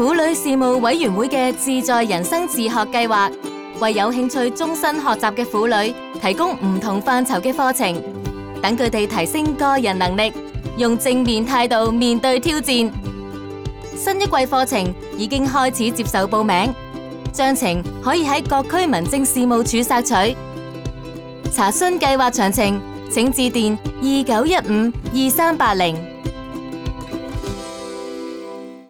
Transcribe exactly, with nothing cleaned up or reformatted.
婦女事務委員會嘅自在人生自學計劃，為有興趣終身學習嘅婦女提供唔同範疇嘅課程，等佢哋提升個人能力，用正面態度面對挑戰。新一季課程已經開始接受報名，詳情可以喺各區民政事務處索取。查詢計劃詳情，請致電二九一五二三八零。